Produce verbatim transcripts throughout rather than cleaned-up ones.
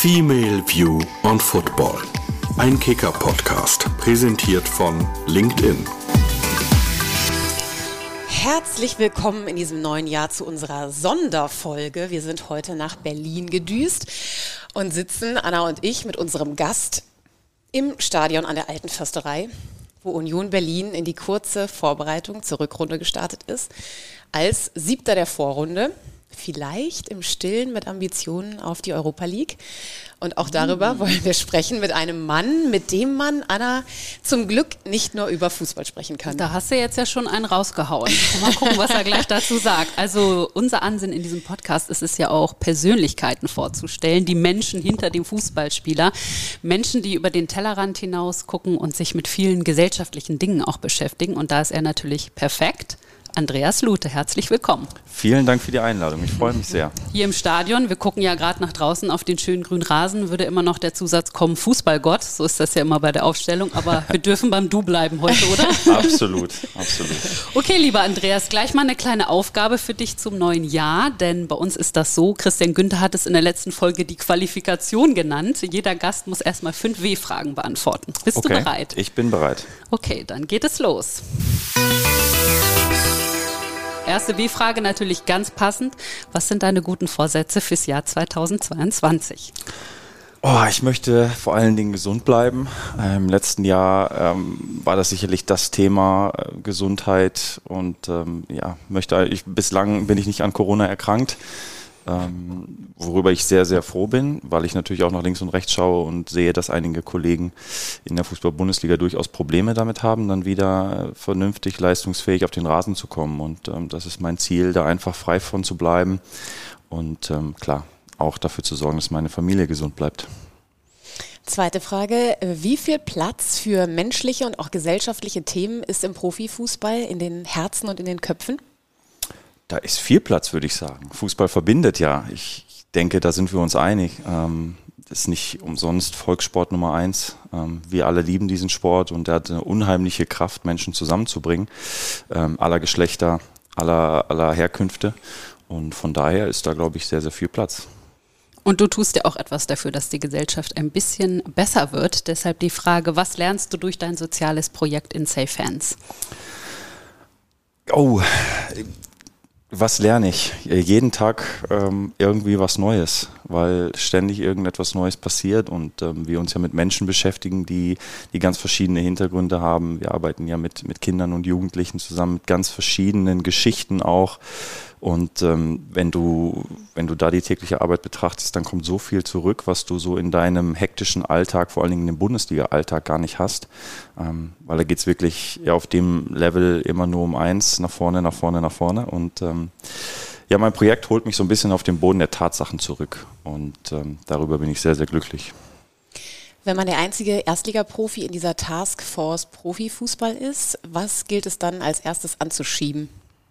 Female View on Football. Ein Kicker-Podcast, präsentiert von LinkedIn. Herzlich willkommen in diesem neuen Jahr zu unserer Sonderfolge. Wir sind heute nach Berlin gedüst und sitzen, Anna und ich, mit unserem Gast im Stadion an der Alten Försterei, wo Union Berlin in die kurze Vorbereitung zur Rückrunde gestartet ist, als Siebter der Vorrunde. Vielleicht im Stillen mit Ambitionen auf die Europa League. Und auch darüber wollen wir sprechen mit einem Mann, mit dem man, Anna, zum Glück nicht nur über Fußball sprechen kann. Da hast du jetzt ja schon einen rausgehauen. Mal gucken, was er gleich dazu sagt. Also unser Ansinnen in diesem Podcast ist es ja auch, Persönlichkeiten vorzustellen, die Menschen hinter dem Fußballspieler. Menschen, die über den Tellerrand hinaus gucken und sich mit vielen gesellschaftlichen Dingen auch beschäftigen. Und da ist er natürlich perfekt. Andreas Lute, herzlich willkommen. Vielen Dank für die Einladung, ich freue mich sehr. Hier im Stadion, wir gucken ja gerade nach draußen auf den schönen grünen Rasen, würde immer noch der Zusatz kommen, Fußballgott, so ist das ja immer bei der Aufstellung, aber wir dürfen beim Du bleiben heute, oder? Absolut, absolut. Okay, lieber Andreas, gleich mal eine kleine Aufgabe für dich zum neuen Jahr, denn bei uns ist das so, Christian Günther hat es in der letzten Folge die Qualifikation genannt. Jeder Gast muss erstmal fünf W-Fragen beantworten. Bist okay, du bereit? Ich bin bereit. Okay, dann geht es los. Erste W-Frage natürlich ganz passend. Was sind deine guten Vorsätze fürs Jahr zweitausendzweiundzwanzig? Oh, ich möchte vor allen Dingen gesund bleiben. Im letzten Jahr ähm, war das sicherlich das Thema äh, Gesundheit und ähm, ja, möchte ich, bislang bin ich nicht an Corona erkrankt. Ähm, worüber ich sehr, sehr froh bin, weil ich natürlich auch nach links und rechts schaue und sehe, dass einige Kollegen in der Fußball-Bundesliga durchaus Probleme damit haben, dann wieder vernünftig leistungsfähig auf den Rasen zu kommen. Und ähm, das ist mein Ziel, da einfach frei von zu bleiben und ähm, klar, auch dafür zu sorgen, dass meine Familie gesund bleibt. Zweite Frage, wie viel Platz für menschliche und auch gesellschaftliche Themen ist im Profifußball in den Herzen und in den Köpfen? Da ist viel Platz, würde ich sagen. Fußball verbindet ja. Ich denke, da sind wir uns einig. Ähm, das ist nicht umsonst Volkssport Nummer eins. Ähm, wir alle lieben diesen Sport und der hat eine unheimliche Kraft, Menschen zusammenzubringen. Ähm, aller Geschlechter, aller, aller Herkünfte. Und von daher ist da, glaube ich, sehr, sehr viel Platz. Und du tust ja auch etwas dafür, dass die Gesellschaft ein bisschen besser wird. Deshalb die Frage, was lernst du durch dein soziales Projekt in Safe Hands? Oh, was lerne ich? Jeden Tag ähm, irgendwie was Neues, weil ständig irgendetwas Neues passiert und ähm, wir uns ja mit Menschen beschäftigen, die, die ganz verschiedene Hintergründe haben. Wir arbeiten ja mit, mit Kindern und Jugendlichen zusammen, mit ganz verschiedenen Geschichten auch. Und ähm, wenn du, wenn du da die tägliche Arbeit betrachtest, dann kommt so viel zurück, was du so in deinem hektischen Alltag, vor allen Dingen im Bundesliga-Alltag gar nicht hast. Ähm, weil da geht's wirklich ja, auf dem Level immer nur um eins, nach vorne, nach vorne, nach vorne. Und ähm, ja, mein Projekt holt mich so ein bisschen auf den Boden der Tatsachen zurück. Und ähm, darüber bin ich sehr, sehr glücklich. Wenn man der einzige Erstligaprofi in dieser Taskforce Profifußball ist, was gilt es dann als erstes anzuschieben?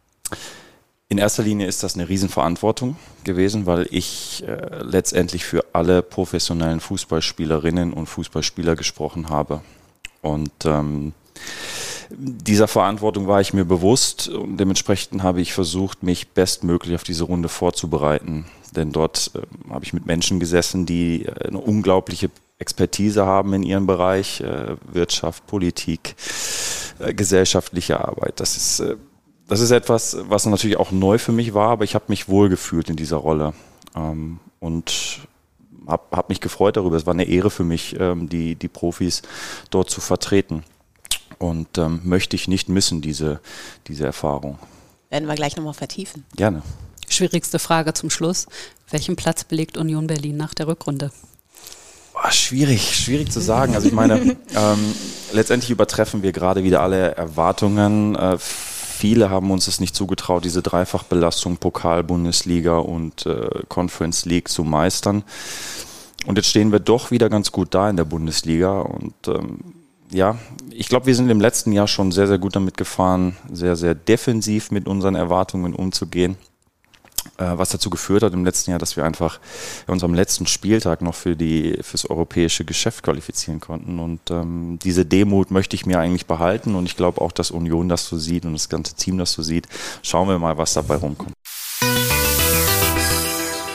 In erster Linie ist das eine Riesenverantwortung gewesen, weil ich äh, letztendlich für alle professionellen Fußballspielerinnen und Fußballspieler gesprochen habe. Und ähm, dieser Verantwortung war ich mir bewusst und dementsprechend habe ich versucht, mich bestmöglich auf diese Runde vorzubereiten. Denn dort äh, habe ich mit Menschen gesessen, die äh, eine unglaubliche Expertise haben in ihrem Bereich, äh, Wirtschaft, Politik, äh, gesellschaftliche Arbeit. Das ist äh, Das ist etwas, was natürlich auch neu für mich war, aber ich habe mich wohlgefühlt in dieser Rolle ähm, und habe hab mich gefreut darüber. Es war eine Ehre für mich, ähm, die, die Profis dort zu vertreten und ähm, möchte ich nicht missen, diese, diese Erfahrung. Werden wir gleich nochmal vertiefen. Gerne. Schwierigste Frage zum Schluss. Welchen Platz belegt Union Berlin nach der Rückrunde? Oh, schwierig, schwierig zu sagen. Also ich meine, ähm, letztendlich übertreffen wir gerade wieder alle Erwartungen. Äh, Viele haben uns es nicht zugetraut, diese Dreifachbelastung Pokal, Bundesliga und äh, Conference League zu meistern. Und jetzt stehen wir doch wieder ganz gut da in der Bundesliga. Und ähm, ja, ich glaube, wir sind im letzten Jahr schon sehr, sehr gut damit gefahren, sehr, sehr defensiv mit unseren Erwartungen umzugehen. Äh, was dazu geführt hat im letzten Jahr, dass wir einfach uns am letzten Spieltag noch für die fürs europäische Geschäft qualifizieren konnten. Und ähm, diese Demut möchte ich mir eigentlich behalten. Und ich glaube auch, dass Union das so sieht und das ganze Team das so sieht. Schauen wir mal, was dabei rumkommt.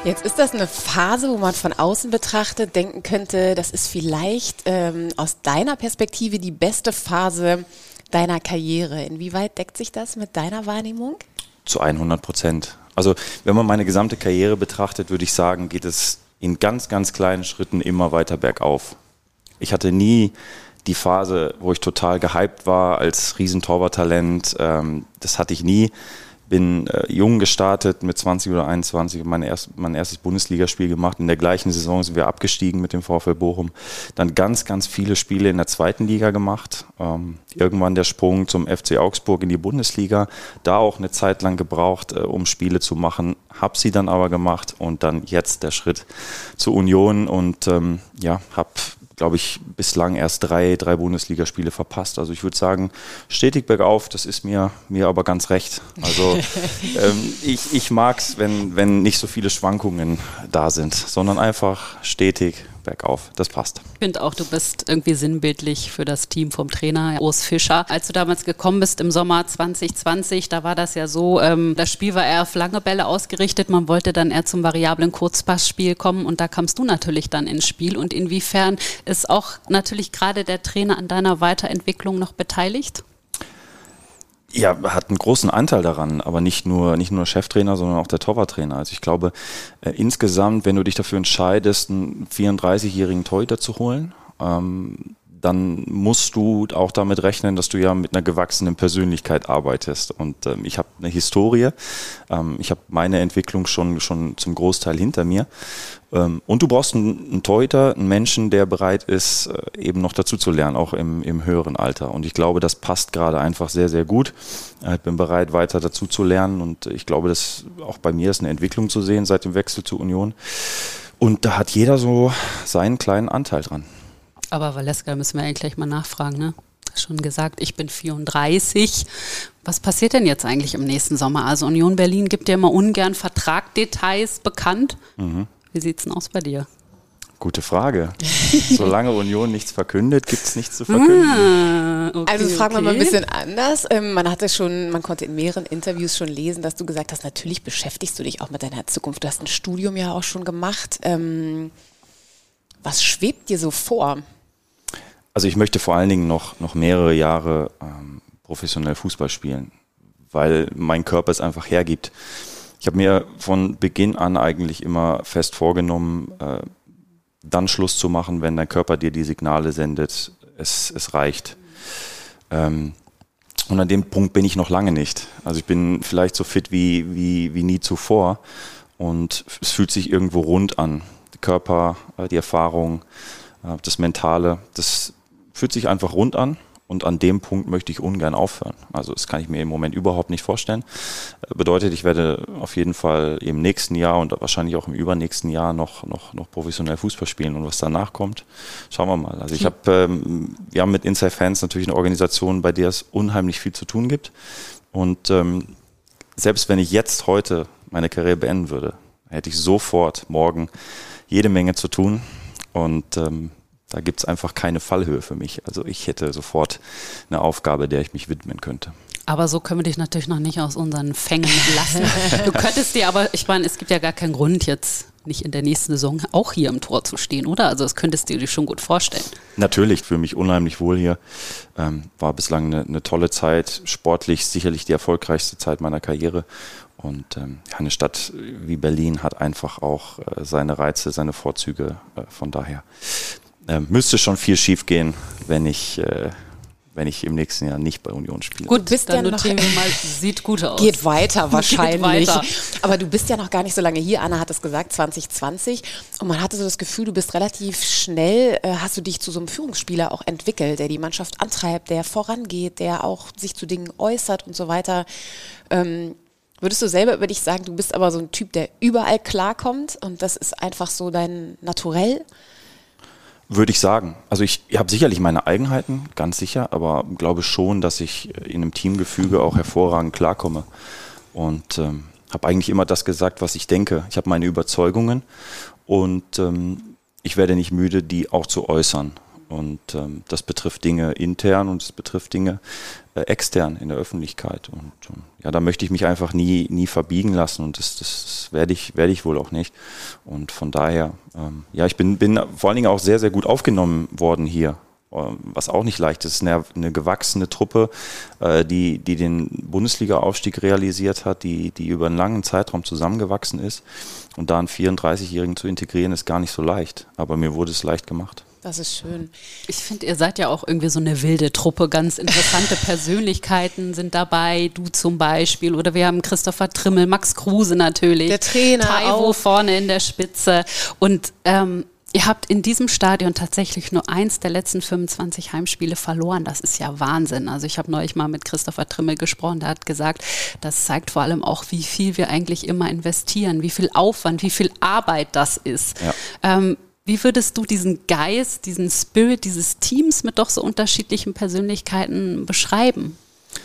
Jetzt ist das eine Phase, wo man von außen betrachtet denken könnte, das ist vielleicht ähm, aus deiner Perspektive die beste Phase deiner Karriere. Inwieweit deckt sich das mit deiner Wahrnehmung? Zu hundert Prozent. Also wenn man meine gesamte Karriere betrachtet, würde ich sagen, geht es in ganz, ganz kleinen Schritten immer weiter bergauf. Ich hatte nie die Phase, wo ich total gehypt war als Riesentorwarttalent. Ähm, das hatte ich nie. Bin äh, jung gestartet mit zwanzig oder einundzwanzig, mein, erst, mein erstes Bundesligaspiel gemacht. In der gleichen Saison sind wir abgestiegen mit dem VfL Bochum. Dann ganz, ganz viele Spiele in der zweiten Liga gemacht. Ähm, irgendwann der Sprung zum F C Augsburg in die Bundesliga. Da auch eine Zeit lang gebraucht, äh, um Spiele zu machen. Hab sie dann aber gemacht und dann jetzt der Schritt zur Union und ähm, ja, hab glaube ich, bislang erst drei, drei Bundesligaspiele verpasst. Also ich würde sagen, stetig bergauf, das ist mir, mir aber ganz recht. Also ähm, ich, ich mag es, wenn, wenn nicht so viele Schwankungen da sind, sondern einfach stetig bergauf. Das passt. Ich finde auch, du bist irgendwie sinnbildlich für das Team vom Trainer Urs Fischer. Als du damals gekommen bist im Sommer zwanzig zwanzig, da war das ja so, ähm, das Spiel war eher auf lange Bälle ausgerichtet. Man wollte dann eher zum variablen Kurzpassspiel kommen und da kamst du natürlich dann ins Spiel. Und inwiefern ist auch natürlich gerade der Trainer an deiner Weiterentwicklung noch beteiligt? Ja, hat einen großen Anteil daran, aber nicht nur, nicht nur Cheftrainer, sondern auch der Torwarttrainer. Also ich glaube, äh, insgesamt, wenn du dich dafür entscheidest, einen vierunddreißigjährigen Torhüter zu holen, ähm, dann musst du auch damit rechnen, dass du ja mit einer gewachsenen Persönlichkeit arbeitest. Und ähm, ich habe eine Historie, ähm, ich habe meine Entwicklung schon, schon zum Großteil hinter mir. Ähm, und du brauchst einen, einen Torhüter, einen Menschen, der bereit ist, äh, eben noch dazu zu lernen, auch im, im höheren Alter. Und ich glaube, das passt gerade einfach sehr, sehr gut. Ich bin bereit, weiter dazu zu lernen. Und ich glaube, dass auch bei mir ist eine Entwicklung zu sehen seit dem Wechsel zur Union. Und da hat jeder so seinen kleinen Anteil dran. Aber Valeska, müssen wir eigentlich gleich mal nachfragen, ne? Schon gesagt, ich bin vierunddreißig. Was passiert denn jetzt eigentlich im nächsten Sommer? Also Union Berlin gibt ja immer ungern Vertragdetails bekannt. Mhm. Wie sieht's denn aus bei dir? Gute Frage. Solange Union nichts verkündet, gibt es nichts zu verkünden. Ah, okay, also fragen wir okay. mal ein bisschen anders. Ähm, man hatte schon, man konnte in mehreren Interviews schon lesen, dass du gesagt hast, natürlich beschäftigst du dich auch mit deiner Zukunft. Du hast ein Studium ja auch schon gemacht. Ähm, was schwebt dir so vor? Also ich möchte vor allen Dingen noch, noch mehrere Jahre ähm, professionell Fußball spielen, weil mein Körper es einfach hergibt. Ich habe mir von Beginn an eigentlich immer fest vorgenommen, äh, dann Schluss zu machen, wenn dein Körper dir die Signale sendet, es, es reicht. Ähm, und an dem Punkt bin ich noch lange nicht. Also ich bin vielleicht so fit wie, wie, wie nie zuvor und es fühlt sich irgendwo rund an. Der Körper, äh, die Erfahrung, äh, das Mentale, das fühlt sich einfach rund an. Und an dem Punkt möchte ich ungern aufhören. Also das kann ich mir im Moment überhaupt nicht vorstellen. Bedeutet, ich werde auf jeden Fall im nächsten Jahr und wahrscheinlich auch im übernächsten Jahr noch, noch, noch professionell Fußball spielen. Und was danach kommt, schauen wir mal. Also ich habe, ähm, wir haben mit Inside Fans natürlich eine Organisation, bei der es unheimlich viel zu tun gibt. Und ähm, selbst wenn ich jetzt heute meine Karriere beenden würde, hätte ich sofort morgen jede Menge zu tun. Und ähm, da gibt es einfach keine Fallhöhe für mich. Also ich hätte sofort eine Aufgabe, der ich mich widmen könnte. Aber so können wir dich natürlich noch nicht aus unseren Fängen lassen. Du könntest dir aber, ich meine, es gibt ja gar keinen Grund jetzt nicht in der nächsten Saison auch hier im Tor zu stehen, oder? Also das könntest du dir schon gut vorstellen. Natürlich, fühle mich unheimlich wohl hier. Ähm, war bislang eine, eine tolle Zeit, sportlich sicherlich die erfolgreichste Zeit meiner Karriere. Und ähm, eine Stadt wie Berlin hat einfach auch äh, seine Reize, seine Vorzüge. Äh, von daher ähm, müsste schon viel schief gehen, wenn ich... Äh, wenn ich im nächsten Jahr nicht bei Union spiele. Gut, bist dann ja notieren noch, wir mal, sieht gut aus. Geht weiter wahrscheinlich. Geht weiter. Aber du bist ja noch gar nicht so lange hier. Anna hat es gesagt, zwanzig zwanzig. Und man hatte so das Gefühl, du bist relativ schnell, äh, hast du dich zu so einem Führungsspieler auch entwickelt, der die Mannschaft antreibt, der vorangeht, der auch sich zu Dingen äußert und so weiter. Ähm, würdest du selber über dich sagen, du bist aber so ein Typ, der überall klarkommt und das ist einfach so dein Naturell? Würde ich sagen. Also ich habe sicherlich meine Eigenheiten, ganz sicher, aber glaube schon, dass ich in einem Teamgefüge auch hervorragend klarkomme. Und ähm, habe eigentlich immer das gesagt, was ich denke. Ich habe meine Überzeugungen und ähm, ich werde nicht müde, die auch zu äußern. Und ähm, das betrifft Dinge intern und es betrifft Dinge äh, extern in der Öffentlichkeit. Und ähm, ja, da möchte ich mich einfach nie, nie verbiegen lassen und das, das, das werde ich, werde ich wohl auch nicht. Und von daher, ähm, ja, ich bin, bin vor allen Dingen auch sehr, sehr gut aufgenommen worden hier. Was auch nicht leicht ist, eine, eine gewachsene Truppe, äh, die, die den Bundesliga-Aufstieg realisiert hat, die, die über einen langen Zeitraum zusammengewachsen ist. Und da einen vierunddreißigjährigen zu integrieren, ist gar nicht so leicht. Aber mir wurde es leicht gemacht. Das ist schön. Ich finde, ihr seid ja auch irgendwie so eine wilde Truppe. Ganz interessante Persönlichkeiten sind dabei. Du zum Beispiel. Oder wir haben Christopher Trimmel, Max Kruse natürlich. Der Trainer Taiwo auch. vorne in der Spitze. Und ähm, ihr habt in diesem Stadion tatsächlich nur eins der letzten fünfundzwanzig Heimspiele verloren. Das ist ja Wahnsinn. Also ich habe neulich mal mit Christopher Trimmel gesprochen. Der hat gesagt, das zeigt vor allem auch, wie viel wir eigentlich immer investieren, wie viel Aufwand, wie viel Arbeit das ist. Ja. Ähm, Wie würdest du diesen Geist, diesen Spirit dieses Teams mit doch so unterschiedlichen Persönlichkeiten beschreiben?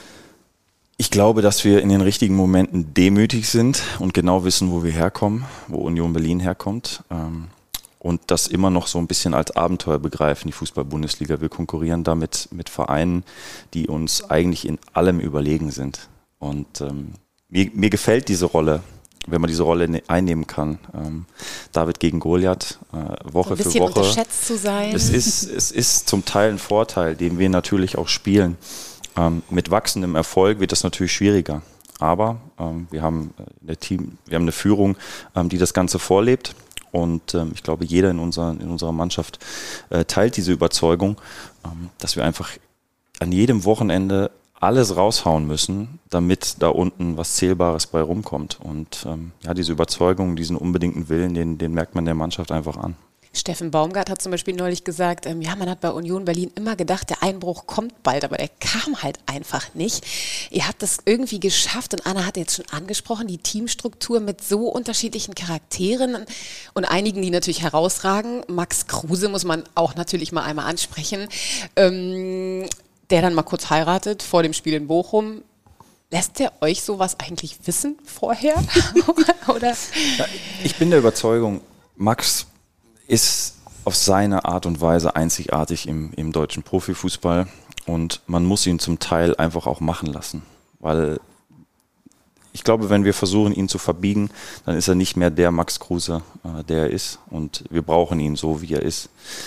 Ich glaube, dass wir in den richtigen Momenten demütig sind und genau wissen, wo wir herkommen, wo Union Berlin herkommt. Und das immer noch so ein bisschen als Abenteuer begreifen, die Fußball-Bundesliga. Wir konkurrieren damit mit Vereinen, die uns eigentlich in allem überlegen sind. Und ähm, mir, mir gefällt diese Rolle, wenn man diese Rolle ne- einnehmen kann. Ähm, David gegen Goliath, äh, Woche Ein für bisschen Woche. unterschätzt zu sein. Es ist, es ist zum Teil ein Vorteil, den wir natürlich auch spielen. Ähm, mit wachsendem Erfolg wird das natürlich schwieriger. Aber ähm, wir haben eine Team, wir haben eine Führung, ähm, die das Ganze vorlebt. Und ähm, ich glaube, jeder in, unserer in unserer Mannschaft äh, teilt diese Überzeugung, ähm, dass wir einfach an jedem Wochenende alles raushauen müssen, damit da unten was Zählbares bei rumkommt. Und ähm, ja, diese Überzeugung, diesen unbedingten Willen, den, den merkt man der Mannschaft einfach an. Steffen Baumgart hat zum Beispiel neulich gesagt, ähm, ja, man hat bei Union Berlin immer gedacht, der Einbruch kommt bald, aber der kam halt einfach nicht. Ihr habt das irgendwie geschafft und Anna hat jetzt schon angesprochen, die Teamstruktur mit so unterschiedlichen Charakteren und einigen, die natürlich herausragen. Max Kruse muss man auch natürlich mal einmal ansprechen, ähm, der dann mal kurz heiratet vor dem Spiel in Bochum. Lässt der euch sowas eigentlich wissen vorher? Oder? Ja, ich bin der Überzeugung, Max ist auf seine Art und Weise einzigartig im, im deutschen Profifußball und man muss ihn zum Teil einfach auch machen lassen, weil ich glaube, wenn wir versuchen, ihn zu verbiegen, dann ist er nicht mehr der Max Kruse, äh, der er ist und wir brauchen ihn so, wie er ist.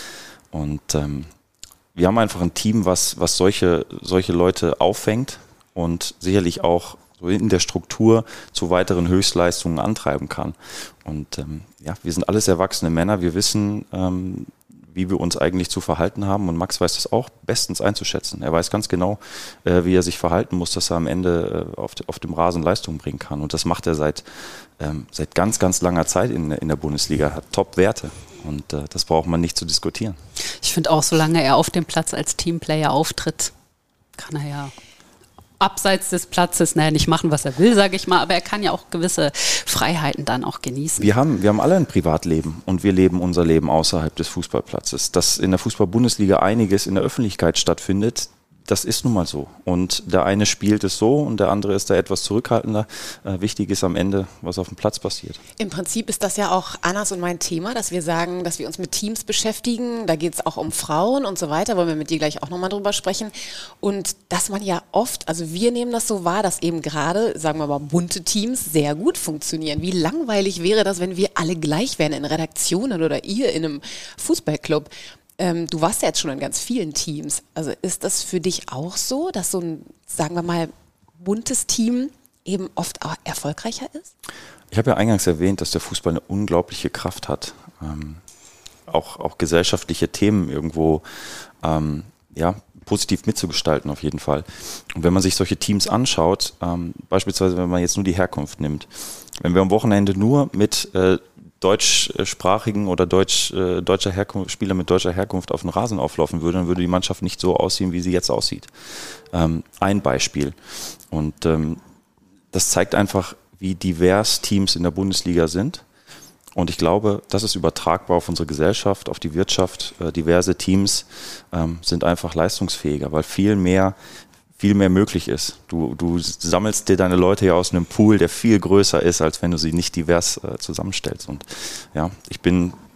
Und ähm, wir haben einfach ein Team, was, was solche, solche Leute auffängt und sicherlich auch so in der Struktur zu weiteren Höchstleistungen antreiben kann. Und ähm, ja, wir sind alles erwachsene Männer, wir wissen, ähm, wie wir uns eigentlich zu verhalten haben und Max weiß das auch bestens einzuschätzen. Er weiß ganz genau, äh, wie er sich verhalten muss, dass er am Ende äh, auf, de, auf dem Rasen Leistung bringen kann. Und das macht er seit, ähm, seit ganz, ganz langer Zeit in, in der Bundesliga, hat Top-Werte. Und äh, das braucht man nicht zu diskutieren. Ich finde auch, solange er auf dem Platz als Teamplayer auftritt, kann er ja abseits des Platzes, naja, nicht machen, was er will, sage ich mal, aber er kann ja auch gewisse Freiheiten dann auch genießen. Wir haben, wir haben alle ein Privatleben und wir leben unser Leben außerhalb des Fußballplatzes. Dass in der Fußball-Bundesliga einiges in der Öffentlichkeit stattfindet, das ist nun mal so. Und der eine spielt es so und der andere ist da etwas zurückhaltender. Äh, wichtig ist am Ende, was auf dem Platz passiert. Im Prinzip ist das ja auch Annas und mein Thema, dass wir sagen, dass wir uns mit Teams beschäftigen. Da geht es auch um Frauen und so weiter, wollen wir mit dir gleich auch nochmal drüber sprechen. Und dass man ja oft, also wir nehmen das so wahr, dass eben gerade, sagen wir mal, bunte Teams sehr gut funktionieren. Wie langweilig wäre das, wenn wir alle gleich wären in Redaktionen oder ihr in einem Fußballclub? Ähm, du warst ja jetzt schon in ganz vielen Teams. Also ist das für dich auch so, dass so ein, sagen wir mal, buntes Team eben oft auch erfolgreicher ist? Ich habe ja eingangs erwähnt, dass der Fußball eine unglaubliche Kraft hat. Ähm, auch, auch gesellschaftliche Themen irgendwo ähm, ja, positiv mitzugestalten auf jeden Fall. Und wenn man sich solche Teams anschaut, ähm, beispielsweise wenn man jetzt nur die Herkunft nimmt, wenn wir am Wochenende nur mit äh, deutschsprachigen oder deutsch, äh, deutscher Herkunft, Spieler mit deutscher Herkunft auf den Rasen auflaufen würde, dann würde die Mannschaft nicht so aussehen, wie sie jetzt aussieht. Ähm, ein Beispiel. Und ähm, das zeigt einfach, wie divers Teams in der Bundesliga sind. Und ich glaube, das ist übertragbar auf unsere Gesellschaft, auf die Wirtschaft. Äh, diverse Teams ähm, sind einfach leistungsfähiger, weil viel mehr viel mehr möglich ist. Du, du sammelst dir deine Leute ja aus einem Pool, der viel größer ist, als wenn du sie nicht divers äh, zusammenstellst. Und ja, ich bin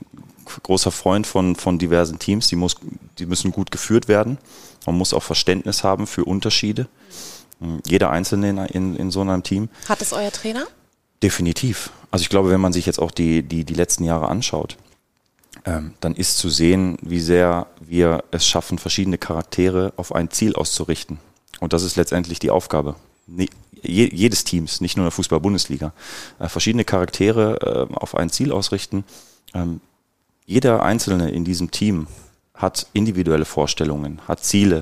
großer Freund von, von diversen Teams. Die, muss, die müssen gut geführt werden. Man muss auch Verständnis haben für Unterschiede. Jeder Einzelne in, in, in so einem Team. Hat es euer Trainer? Definitiv. Also ich glaube, wenn man sich jetzt auch die, die, die letzten Jahre anschaut, ähm, dann ist zu sehen, wie sehr wir es schaffen, verschiedene Charaktere auf ein Ziel auszurichten. Und das ist letztendlich die Aufgabe ne, je, jedes Teams, nicht nur in der Fußball-Bundesliga. Äh, verschiedene Charaktere äh, auf ein Ziel ausrichten. Ähm, jeder Einzelne in diesem Team hat individuelle Vorstellungen, hat Ziele.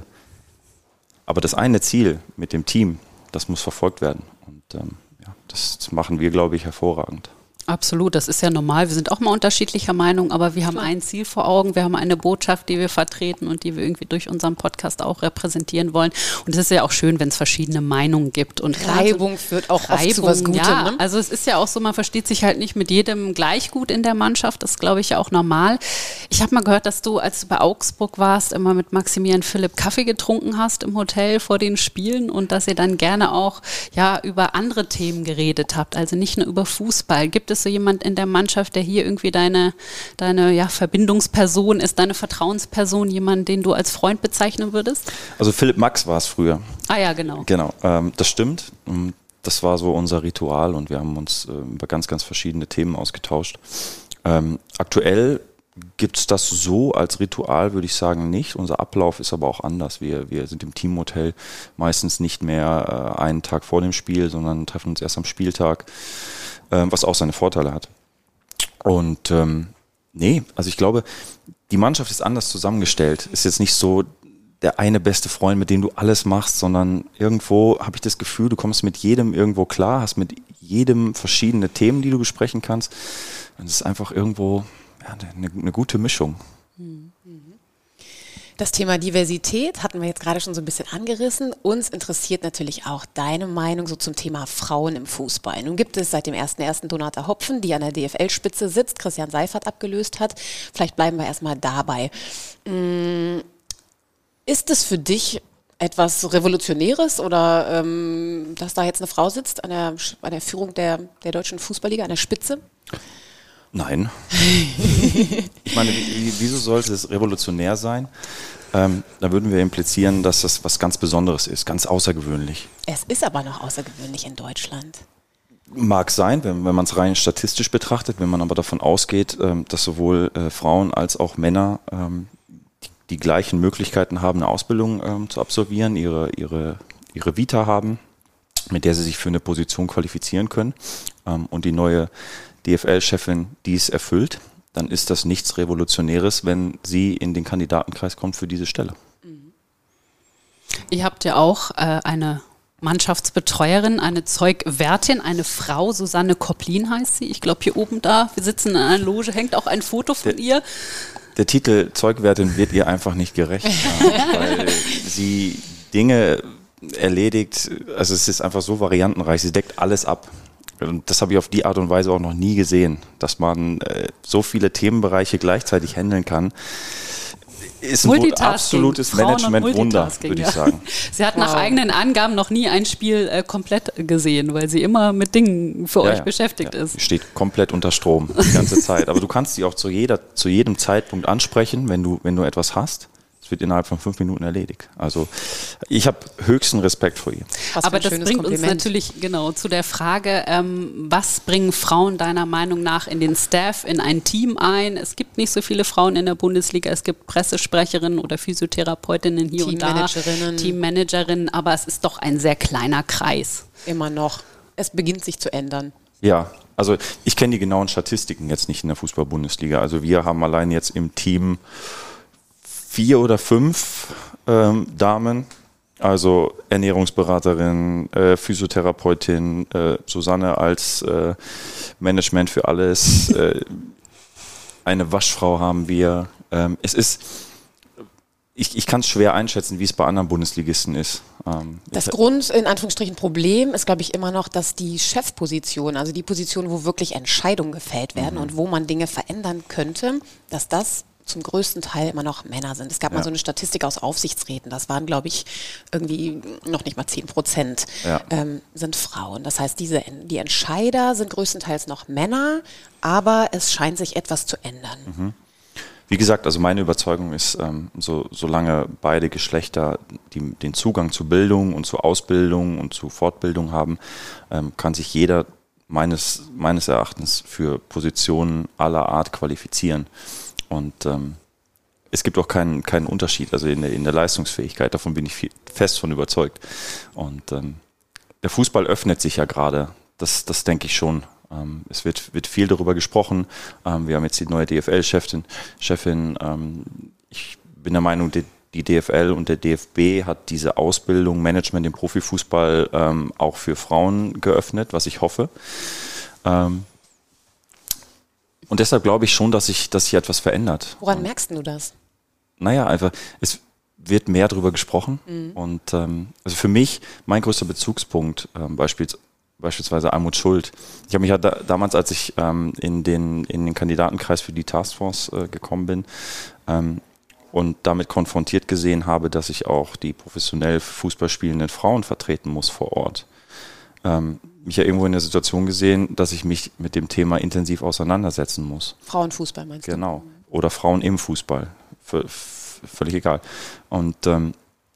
Aber das eine Ziel mit dem Team, das muss verfolgt werden. Und ähm, ja, das machen wir, glaube ich, hervorragend. Absolut, das ist ja normal. Wir sind auch mal unterschiedlicher Meinung, aber wir haben ein Ziel vor Augen, wir haben eine Botschaft, die wir vertreten und die wir irgendwie durch unseren Podcast auch repräsentieren wollen. Und es ist ja auch schön, wenn es verschiedene Meinungen gibt. Und Reibung so führt auch Reibung, oft zu was Gutem. Ja, ne? Also es ist ja auch so, man versteht sich halt nicht mit jedem gleich gut in der Mannschaft. Das ist, glaube ich, ja auch normal. Ich habe mal gehört, dass du, als du bei Augsburg warst, immer mit Maximilian Philipp Kaffee getrunken hast im Hotel vor den Spielen und dass ihr dann gerne auch ja über andere Themen geredet habt, also nicht nur über Fußball. Gibt es so jemand in der Mannschaft, der hier irgendwie deine, deine ja, Verbindungsperson ist, deine Vertrauensperson, jemand, den du als Freund bezeichnen würdest? Also Philipp Max war es früher. Ah ja, genau. Genau, ähm, das stimmt. Das war so unser Ritual und wir haben uns äh, über ganz, ganz verschiedene Themen ausgetauscht. Ähm, aktuell gibt es das so als Ritual, würde ich sagen, nicht. Unser Ablauf ist aber auch anders. Wir, wir sind im Teamhotel meistens nicht mehr äh, einen Tag vor dem Spiel, sondern treffen uns erst am Spieltag, äh, was auch seine Vorteile hat. Und ähm, nee, also ich glaube, die Mannschaft ist anders zusammengestellt. Ist jetzt nicht so der eine beste Freund, mit dem du alles machst, sondern irgendwo habe ich das Gefühl, du kommst mit jedem irgendwo klar, hast mit jedem verschiedene Themen, die du besprechen kannst. Und es ist einfach irgendwo ja, eine, eine gute Mischung. Das Thema Diversität hatten wir jetzt gerade schon so ein bisschen angerissen. Uns interessiert natürlich auch deine Meinung so zum Thema Frauen im Fußball. Nun gibt es seit dem ersten ersten Donata Hopfen, die an der D F L-Spitze sitzt, Christian Seifert abgelöst hat. Vielleicht bleiben wir erstmal dabei. Ist es für dich etwas Revolutionäres oder ähm, dass da jetzt eine Frau sitzt an der, an der Führung der, der deutschen Fußballliga, an der Spitze? Nein. Ich meine, wie, wieso sollte es revolutionär sein? Ähm, da würden wir implizieren, dass das was ganz Besonderes ist, ganz außergewöhnlich. Es ist aber noch außergewöhnlich in Deutschland. Mag sein, wenn, wenn man es rein statistisch betrachtet, wenn man aber davon ausgeht, ähm, dass sowohl äh, Frauen als auch Männer ähm, die, die gleichen Möglichkeiten haben, eine Ausbildung ähm, zu absolvieren, ihre, ihre, ihre Vita haben, mit der sie sich für eine Position qualifizieren können ähm, und die neue D F L-Chefin dies erfüllt, dann ist das nichts Revolutionäres, wenn sie in den Kandidatenkreis kommt für diese Stelle. Ihr habt ja auch äh, eine Mannschaftsbetreuerin, eine Zeugwärtin, eine Frau, Susanne Kopplin heißt sie. Ich glaube hier oben da, wir sitzen in einer Loge, hängt auch ein Foto von der, ihr. Der Titel Zeugwärtin wird ihr einfach nicht gerecht, ja, weil sie Dinge erledigt, also es ist einfach so variantenreich, sie deckt alles ab. Und das habe ich auf die Art und Weise auch noch nie gesehen, dass man äh, so viele Themenbereiche gleichzeitig handeln kann. Ist ein absolutes Management-Wunder, würde ich sagen. Sie hat nach wow. eigenen Angaben noch nie ein Spiel äh, komplett gesehen, weil sie immer mit Dingen für ja, euch ja, beschäftigt ja. ist. Sie steht komplett unter Strom die ganze Zeit. Aber du kannst sie auch zu, jeder, zu jedem Zeitpunkt ansprechen, wenn du, wenn du etwas hast. Es wird innerhalb von fünf Minuten erledigt. Also ich habe höchsten Respekt vor ihr. Aber das bringt Kompliment. uns natürlich genau zu der Frage, ähm, was bringen Frauen deiner Meinung nach in den Staff, in ein Team ein? Es gibt nicht so viele Frauen in der Bundesliga. Es gibt Pressesprecherinnen oder Physiotherapeutinnen hier und da, Teammanagerinnen. Teammanagerinnen, aber es ist doch ein sehr kleiner Kreis. Immer noch. Es beginnt sich zu ändern. Ja, also ich kenne die genauen Statistiken jetzt nicht in der Fußball-Bundesliga. Also wir haben allein jetzt im Team vier oder fünf ähm, Damen, also Ernährungsberaterin, äh, Physiotherapeutin, äh, Susanne als äh, Management für alles, äh, eine Waschfrau haben wir. Ähm, es ist, ich, ich kann es schwer einschätzen, wie es bei anderen Bundesligisten ist. Ähm, das Grund, in Anführungsstrichen, Problem ist, glaube ich, immer noch, dass die Chefposition, also die Position, wo wirklich Entscheidungen gefällt werden mhm. und wo man Dinge verändern könnte, dass das zum größten Teil immer noch Männer sind. Es gab ja. mal so eine Statistik aus Aufsichtsräten, das waren, glaube ich, irgendwie noch nicht mal zehn Prozent ja. ähm, sind Frauen. Das heißt, diese, die Entscheider sind größtenteils noch Männer, aber es scheint sich etwas zu ändern. Mhm. wie gesagt, also meine Überzeugung ist, ähm, so, solange beide Geschlechter die, den Zugang zu Bildung und zu Ausbildung und zu Fortbildung haben, ähm, kann sich jeder meines, meines Erachtens für Positionen aller Art qualifizieren. Und ähm, es gibt auch keinen, keinen Unterschied, also in der, in der Leistungsfähigkeit, davon bin ich viel, fest von überzeugt. Und ähm, der Fußball öffnet sich ja gerade, das, das denke ich schon. Ähm, es wird, wird viel darüber gesprochen. Ähm, wir haben jetzt die neue D F L-Chefin. Chefin, ähm, ich bin der Meinung, die, die D F L und der D F B hat diese Ausbildung, Management im Profifußball ähm, auch für Frauen geöffnet, was ich hoffe. Ähm, und deshalb glaube ich schon, dass sich, dass sich etwas verändert. Woran merkst du das? Naja, einfach, es wird mehr darüber gesprochen. Mhm. Und ähm, also für mich, mein größter Bezugspunkt, ähm, beispielsweise Beispielsweise Almut Schuld. Ich habe mich ja da, damals, als ich ähm, in, den, in den Kandidatenkreis für die Taskforce äh, gekommen bin ähm, und damit konfrontiert gesehen habe, dass ich auch die professionell Fußball spielenden Frauen vertreten muss vor Ort. Ähm, mich ja irgendwo in der Situation gesehen, dass ich mich mit dem Thema intensiv auseinandersetzen muss. Frauenfußball meinst du? Genau. Oder Frauen im Fußball. V- v- völlig egal. Und ähm,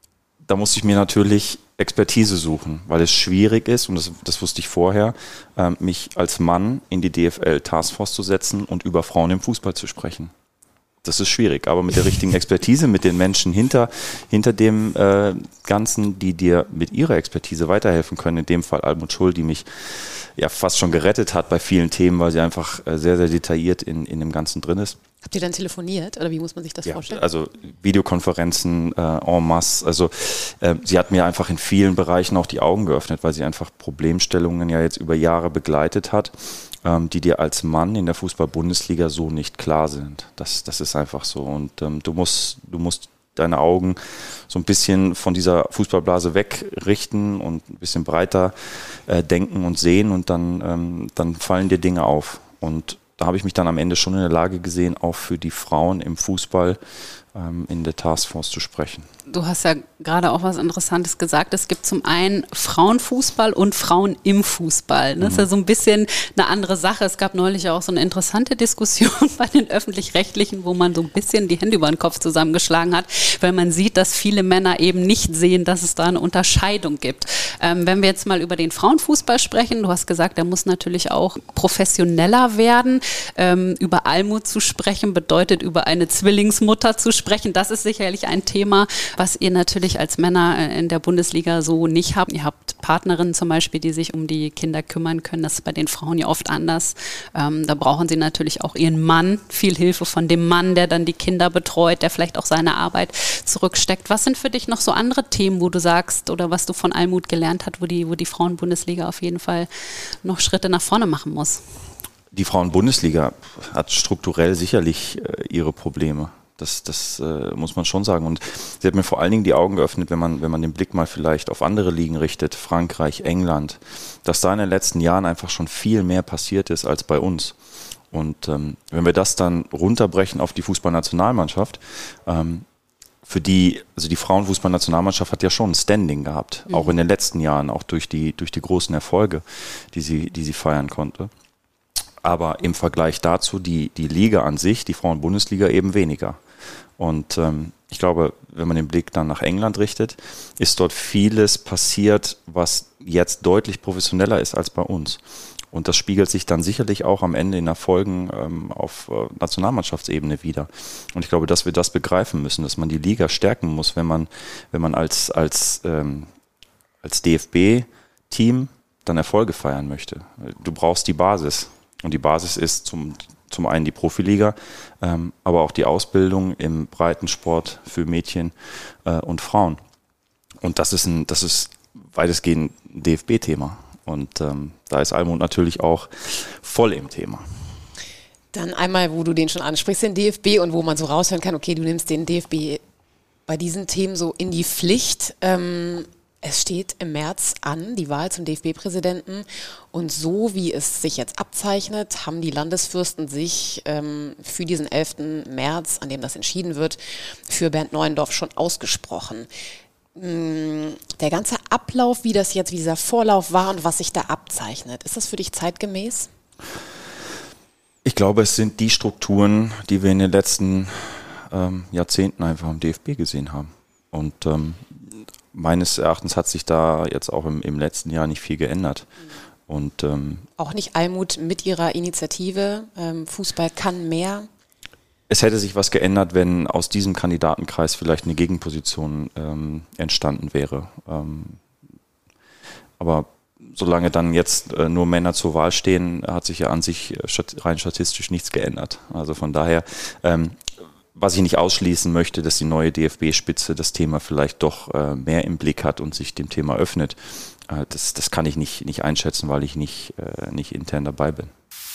da musste ich mir natürlich Expertise suchen, weil es schwierig ist, und das, das wusste ich vorher, ähm, mich als Mann in die D F L Taskforce zu setzen und über Frauen im Fußball zu sprechen. Das ist schwierig, aber mit der richtigen Expertise, mit den Menschen hinter, hinter dem äh, Ganzen, die dir mit ihrer Expertise weiterhelfen können, in dem Fall Almut Schuld, die mich ja fast schon gerettet hat bei vielen Themen, weil sie einfach äh, sehr, sehr detailliert in, in dem Ganzen drin ist. Habt ihr dann telefoniert oder wie muss man sich das ja, vorstellen? Also Videokonferenzen äh, en masse. Also äh, sie hat mir einfach in vielen Bereichen auch die Augen geöffnet, weil sie einfach Problemstellungen ja jetzt über Jahre begleitet hat, ähm, die dir als Mann in der Fußball-Bundesliga so nicht klar sind. Das, das ist einfach so. Und ähm, du musst, du musst deine Augen so ein bisschen von dieser Fußballblase wegrichten und ein bisschen breiter äh, denken und sehen und dann, ähm, dann fallen dir Dinge auf. Und da habe ich mich dann am Ende schon in der Lage gesehen, auch für die Frauen im Fußball ähm, in der Taskforce zu sprechen. Du hast ja gerade auch was Interessantes gesagt. Es gibt zum einen Frauenfußball und Frauen im Fußball. Das ist ja so ein bisschen eine andere Sache. Es gab neulich auch so eine interessante Diskussion bei den Öffentlich-Rechtlichen, wo man so ein bisschen die Hände über den Kopf zusammengeschlagen hat, weil man sieht, dass viele Männer eben nicht sehen, dass es da eine Unterscheidung gibt. Ähm, wenn wir jetzt mal über den Frauenfußball sprechen, du hast gesagt, der muss natürlich auch professioneller werden. Ähm, über Almut zu sprechen bedeutet, über eine Zwillingsmutter zu sprechen. Das ist sicherlich ein Thema, was ihr natürlich als Männer in der Bundesliga so nicht habt. Ihr habt Partnerinnen zum Beispiel, die sich um die Kinder kümmern können. Das ist bei den Frauen ja oft anders. Ähm, da brauchen sie natürlich auch ihren Mann, viel Hilfe von dem Mann, der dann die Kinder betreut, der vielleicht auch seine Arbeit zurücksteckt. Was sind für dich noch so andere Themen, wo du sagst oder was du von Almut gelernt hast, wo die, wo die Frauen-Bundesliga auf jeden Fall noch Schritte nach vorne machen muss? Die Frauen-Bundesliga hat strukturell sicherlich äh, ihre Probleme. Das, das äh, muss man schon sagen. Und sie hat mir vor allen Dingen die Augen geöffnet, wenn man, wenn man den Blick mal vielleicht auf andere Ligen richtet, Frankreich, England, dass da in den letzten Jahren einfach schon viel mehr passiert ist als bei uns. Und ähm, wenn wir das dann runterbrechen auf die Fußballnationalmannschaft, ähm, für die, also die Frauenfußballnationalmannschaft hat ja schon ein Standing gehabt, mhm. auch in den letzten Jahren, auch durch die, durch die großen Erfolge, die sie, die sie feiern konnte. Aber im Vergleich dazu die, die Liga an sich, die Frauen-Bundesliga eben weniger. Und ähm, ich glaube, wenn man den Blick dann nach England richtet, ist dort vieles passiert, was jetzt deutlich professioneller ist als bei uns. Und das spiegelt sich dann sicherlich auch am Ende in Erfolgen ähm, auf äh, Nationalmannschaftsebene wieder. Und ich glaube, dass wir das begreifen müssen, dass man die Liga stärken muss, wenn man, wenn man als, als, ähm, als D F B-Team dann Erfolge feiern möchte. Du brauchst die Basis. Und die Basis ist zum, zum einen die Profiliga, ähm, aber auch die Ausbildung im Breitensport für Mädchen äh, und Frauen. Und das ist ein, das ist weitestgehend ein D F B-Thema. Und ähm, da ist Almut natürlich auch voll im Thema. Dann einmal, wo du den schon ansprichst, den D F B und wo man so raushören kann, okay, du nimmst den D F B bei diesen Themen so in die Pflicht. Ähm, Es steht im März an, die Wahl zum D F B-Präsidenten. Und so wie es sich jetzt abzeichnet, haben die Landesfürsten sich ähm, für diesen elften März, an dem das entschieden wird, für Bernd Neuendorf schon ausgesprochen. Ähm, der ganze Ablauf, wie das jetzt, wie dieser Vorlauf war und was sich da abzeichnet, ist das für dich zeitgemäß? Ich glaube, es sind die Strukturen, die wir in den letzten ähm, Jahrzehnten einfach im D F B gesehen haben. Und ähm, meines Erachtens hat sich da jetzt auch im, im letzten Jahr nicht viel geändert. Und, ähm, auch nicht Almut mit ihrer Initiative, ähm, Fußball kann mehr? Es hätte sich was geändert, wenn aus diesem Kandidatenkreis vielleicht eine Gegenposition ähm, entstanden wäre. Ähm, aber solange dann jetzt äh, nur Männer zur Wahl stehen, hat sich ja an sich äh, stat- rein statistisch nichts geändert. Also von daher, ähm, was ich nicht ausschließen möchte, dass die neue D F B-Spitze das Thema vielleicht doch äh, mehr im Blick hat und sich dem Thema öffnet. Äh, das, das kann ich nicht, nicht einschätzen, weil ich nicht, äh, nicht intern dabei bin.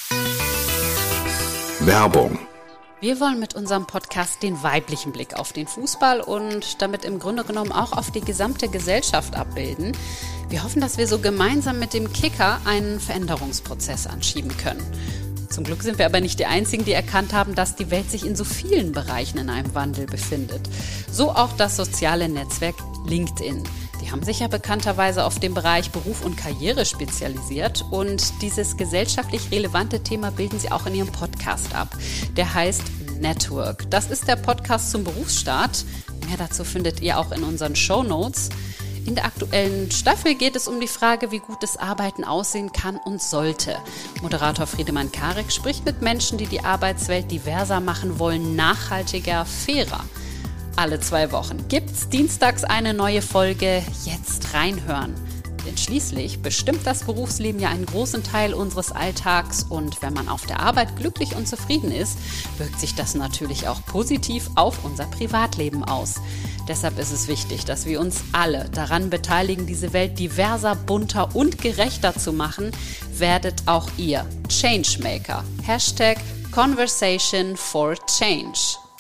Werbung. Wir wollen mit unserem Podcast den weiblichen Blick auf den Fußball und damit im Grunde genommen auch auf die gesamte Gesellschaft abbilden. Wir hoffen, dass wir so gemeinsam mit dem Kicker einen Veränderungsprozess anschieben können. Zum Glück sind wir aber nicht die Einzigen, die erkannt haben, dass die Welt sich in so vielen Bereichen in einem Wandel befindet. So auch das soziale Netzwerk LinkedIn. Die haben sich ja bekannterweise auf den Bereich Beruf und Karriere spezialisiert und dieses gesellschaftlich relevante Thema bilden sie auch in ihrem Podcast ab. Der heißt Network. Das ist der Podcast zum Berufsstart. Mehr dazu findet ihr auch in unseren Shownotes. In der aktuellen Staffel geht es um die Frage, wie gutes Arbeiten aussehen kann und sollte. Moderator Friedemann Karik spricht mit Menschen, die die Arbeitswelt diverser machen wollen, nachhaltiger, fairer. Alle zwei Wochen gibt's dienstags eine neue Folge. Jetzt reinhören. Denn schließlich bestimmt das Berufsleben ja einen großen Teil unseres Alltags und wenn man auf der Arbeit glücklich und zufrieden ist, wirkt sich das natürlich auch positiv auf unser Privatleben aus. Deshalb ist es wichtig, dass wir uns alle daran beteiligen, diese Welt diverser, bunter und gerechter zu machen. Werdet auch ihr Changemaker. Hashtag Conversation for Change.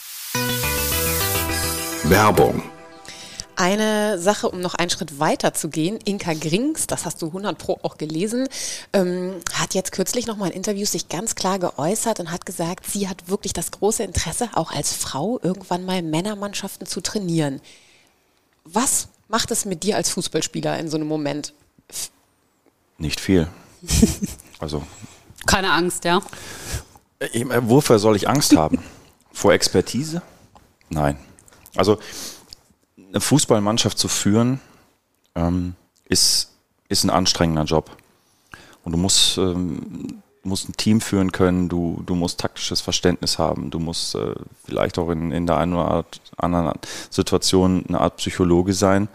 Werbung. Eine Sache, um noch einen Schritt weiter zu gehen. Inka Grings, das hast du hundert Pro auch gelesen, ähm, hat jetzt kürzlich nochmal in Interviews sich ganz klar geäußert und hat gesagt, sie hat wirklich das große Interesse, auch als Frau irgendwann mal Männermannschaften zu trainieren. Was macht es mit dir als Fußballspieler in so einem Moment? Nicht viel. Also keine Angst, ja? Ich, wofür soll ich Angst haben? Vor Expertise? Nein. Also eine Fußballmannschaft zu führen, ähm, ist, ist ein anstrengender Job. Und du musst, ähm, du musst ein Team führen können, du, du musst taktisches Verständnis haben, du musst äh, vielleicht auch in, in der einen oder Art, anderen Situation eine Art Psychologe sein.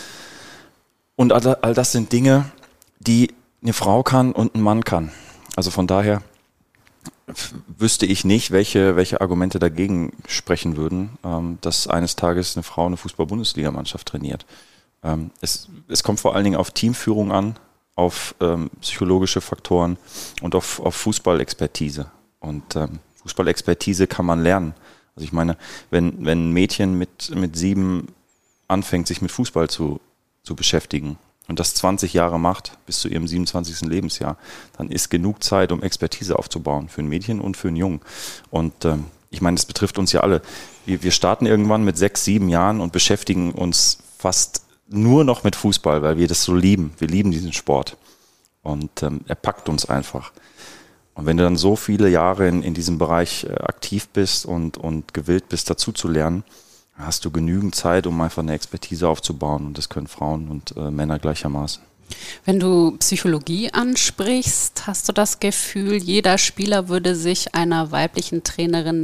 Und all, all das sind Dinge, die eine Frau kann und ein Mann kann. Also von daher wüsste ich nicht, welche, welche Argumente dagegen sprechen würden, ähm, dass eines Tages eine Frau eine Fußball-Bundesligamannschaft trainiert. Ähm, es, es kommt vor allen Dingen auf Teamführung an, auf ähm, psychologische Faktoren und auf, auf Fußballexpertise. Und ähm, Fußballexpertise kann man lernen. Also ich meine, wenn, wenn ein Mädchen mit, mit sieben anfängt, sich mit Fußball zu, zu beschäftigen, und das zwanzig Jahre macht, bis zu ihrem siebenundzwanzigsten Lebensjahr, dann ist genug Zeit, um Expertise aufzubauen, für ein Mädchen und für einen Jungen. Und ähm, ich meine, das betrifft uns ja alle. Wir, wir starten irgendwann mit sechs, sieben Jahren und beschäftigen uns fast nur noch mit Fußball, weil wir das so lieben. Wir lieben diesen Sport. Und ähm, er packt uns einfach. Und wenn du dann so viele Jahre in, in diesem Bereich äh, aktiv bist und, und gewillt bist, dazu zu lernen, hast du genügend Zeit, um einfach eine Expertise aufzubauen. Und das können Frauen und äh, Männer gleichermaßen. Wenn du Psychologie ansprichst, hast du das Gefühl, jeder Spieler würde sich einer weiblichen Trainerin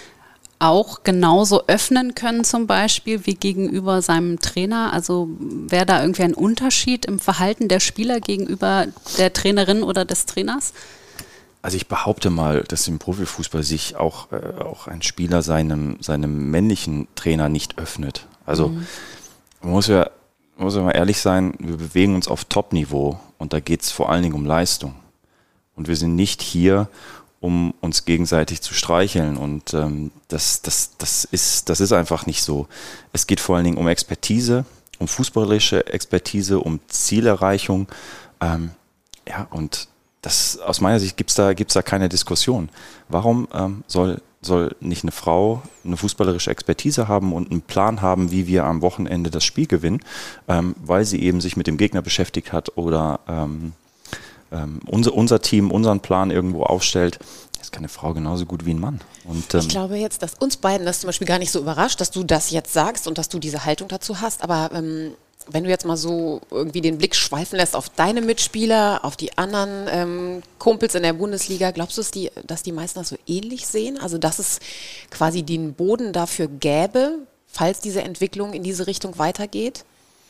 auch genauso öffnen können, zum Beispiel, wie gegenüber seinem Trainer? Also wäre da irgendwie ein Unterschied im Verhalten der Spieler gegenüber der Trainerin oder des Trainers? Also ich behaupte mal, dass im Profifußball sich auch, äh, auch ein Spieler seinem, seinem männlichen Trainer nicht öffnet. Also mhm. man muss ja, man muss ja mal ehrlich sein, wir bewegen uns auf Top-Niveau und da geht es vor allen Dingen um Leistung. Und wir sind nicht hier, um uns gegenseitig zu streicheln. Und ähm, das, das, das, ist, das ist einfach nicht so. Es geht vor allen Dingen um Expertise, um fußballerische Expertise, um Zielerreichung. Ähm, ja, und Das, aus meiner Sicht gibt es da, gibt's da keine Diskussion. Warum ähm, soll, soll nicht eine Frau eine fußballerische Expertise haben und einen Plan haben, wie wir am Wochenende das Spiel gewinnen, ähm, weil sie eben sich mit dem Gegner beschäftigt hat oder ähm, ähm, unser, unser Team unseren Plan irgendwo aufstellt. Es kann eine Frau genauso gut wie ein Mann. Und, ähm, ich glaube jetzt, dass uns beiden das zum Beispiel gar nicht so überrascht, dass du das jetzt sagst und dass du diese Haltung dazu hast. Aber ähm, wenn du jetzt mal so irgendwie den Blick schweifen lässt auf deine Mitspieler, auf die anderen ähm, Kumpels in der Bundesliga, glaubst du, dass die, dass die meisten das so ähnlich sehen? Also dass es quasi den Boden dafür gäbe, falls diese Entwicklung in diese Richtung weitergeht?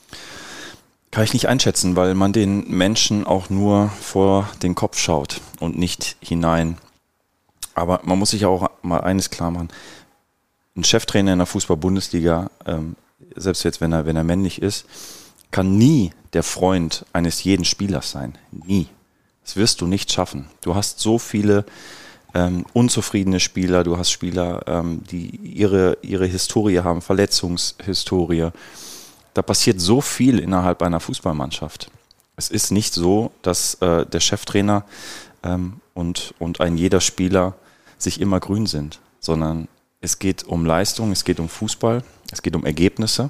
Kann ich nicht einschätzen, weil man den Menschen auch nur vor den Kopf schaut und nicht hinein. Aber man muss sich auch mal eines klar machen. Ein Cheftrainer in der Fußball-Bundesliga, ähm, selbst jetzt, wenn er, wenn er männlich ist, kann nie der Freund eines jeden Spielers sein. Nie. Das wirst du nicht schaffen. Du hast so viele ähm, unzufriedene Spieler, du hast Spieler, ähm, die ihre, ihre Historie haben, Verletzungshistorie. Da passiert so viel innerhalb einer Fußballmannschaft. Es ist nicht so, dass äh, der Cheftrainer ähm, und, und ein jeder Spieler sich immer grün sind, sondern es geht um Leistung, es geht um Fußball, es geht um Ergebnisse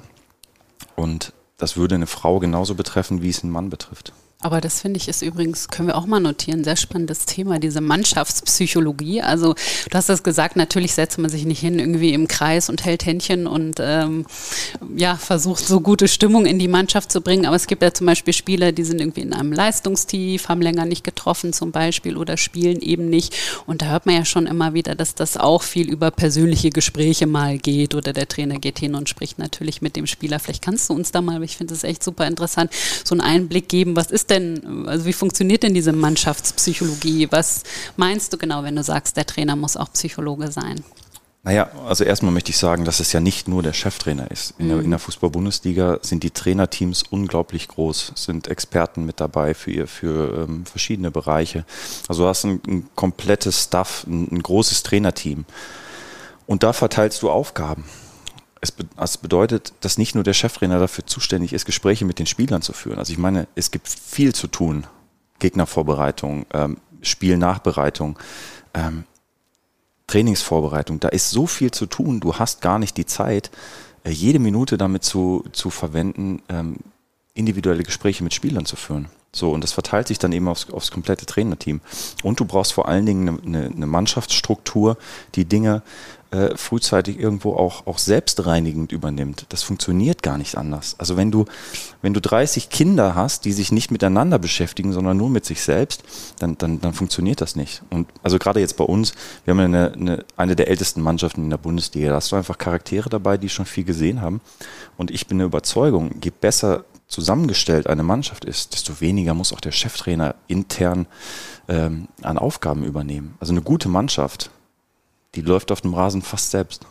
und das würde eine Frau genauso betreffen, wie es einen Mann betrifft. Aber das finde ich ist übrigens, können wir auch mal notieren, sehr spannendes Thema, diese Mannschaftspsychologie. Also du hast das gesagt, natürlich setzt man sich nicht hin irgendwie im Kreis und hält Händchen und ähm, ja, versucht so gute Stimmung in die Mannschaft zu bringen. Aber es gibt ja zum Beispiel Spieler, die sind irgendwie in einem Leistungstief, haben länger nicht getroffen zum Beispiel oder spielen eben nicht. Und da hört man ja schon immer wieder, dass das auch viel über persönliche Gespräche mal geht oder der Trainer geht hin und spricht natürlich mit dem Spieler. Vielleicht kannst du uns da mal, ich finde das echt super interessant, so einen Einblick geben. Was ist denn denn, also wie funktioniert denn diese Mannschaftspsychologie? Was meinst du genau, wenn du sagst, der Trainer muss auch Psychologe sein? Naja, also erstmal möchte ich sagen, dass es ja nicht nur der Cheftrainer ist. In, mhm. der, in der Fußball-Bundesliga sind die Trainerteams unglaublich groß, sind Experten mit dabei für, ihr, für ähm, verschiedene Bereiche. Also du hast ein, ein komplettes Staff, ein, ein großes Trainerteam. Und da verteilst du Aufgaben. Es das bedeutet, dass nicht nur der Cheftrainer dafür zuständig ist, Gespräche mit den Spielern zu führen. Also ich meine, es gibt viel zu tun. Gegnervorbereitung, ähm, Spielnachbereitung, ähm, Trainingsvorbereitung. Da ist so viel zu tun. Du hast gar nicht die Zeit, äh, jede Minute damit zu, zu verwenden, ähm, individuelle Gespräche mit Spielern zu führen. So, und das verteilt sich dann eben aufs, aufs komplette Trainerteam. Und du brauchst vor allen Dingen eine, eine Mannschaftsstruktur, die Dinge äh, frühzeitig irgendwo auch, auch selbstreinigend übernimmt. Das funktioniert gar nicht anders. Also wenn du, wenn du dreißig Kinder hast, die sich nicht miteinander beschäftigen, sondern nur mit sich selbst, dann, dann, dann funktioniert das nicht. Und also gerade jetzt bei uns, wir haben eine, eine, eine der ältesten Mannschaften in der Bundesliga. Da hast du einfach Charaktere dabei, die schon viel gesehen haben. Und ich bin der Überzeugung, je besser zusammengestellt eine Mannschaft ist, desto weniger muss auch der Cheftrainer intern ähm, an Aufgaben übernehmen. Also eine gute Mannschaft, die läuft auf dem Rasen fast selbst.